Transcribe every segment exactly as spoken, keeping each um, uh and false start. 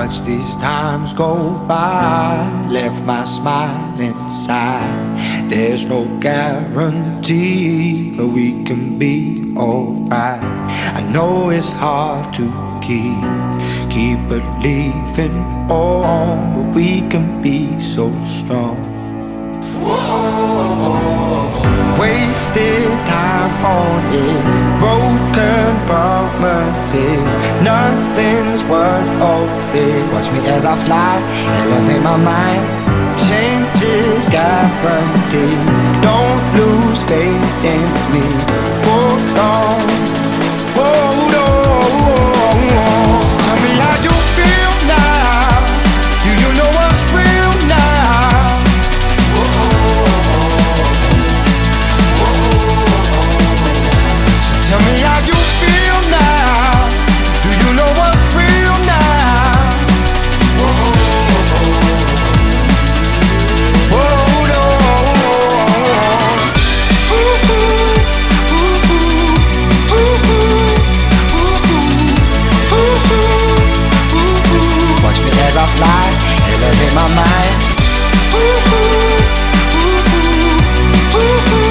Watch these times go by, left my smile inside. There's no guarantee, but we can be alright. I know it's hard to keep, keep believing on, but we can be so strong. Wasted time on it, broken promises, nothing's worth all it. Watch me as I fly, elevate my mind, change is guaranteed. Don't lose faith in me, hold on, hold on. Tell me how you feel now, do you know what's real now? Tell me how you feel now, do you know what's real now? Whoa, no. Ooh, ooh, ooh, ooh, ooh, ooh, ooh, ooh. Watch me as I fly, elevate my mind. Ooh, ooh, ooh, ooh, ooh, ooh.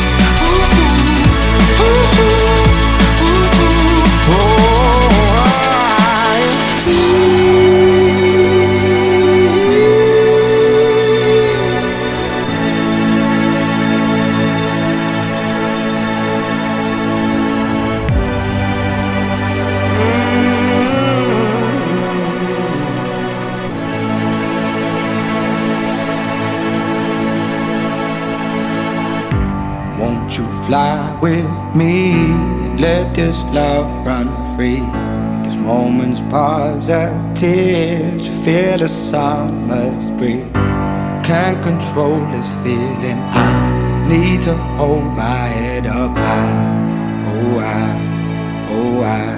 Won't you fly with me and let this love run free? These moments positive to feel the summer's breeze. Can't control this feeling, I need to hold my head up high. Oh I, oh I.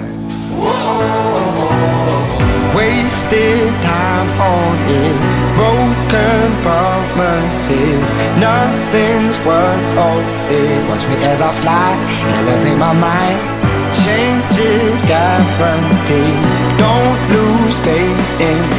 Wasted time on it, broken promises, nothing's worth all it. Watch me as I fly, elevate my mind, change is guaranteed. Don't lose faith in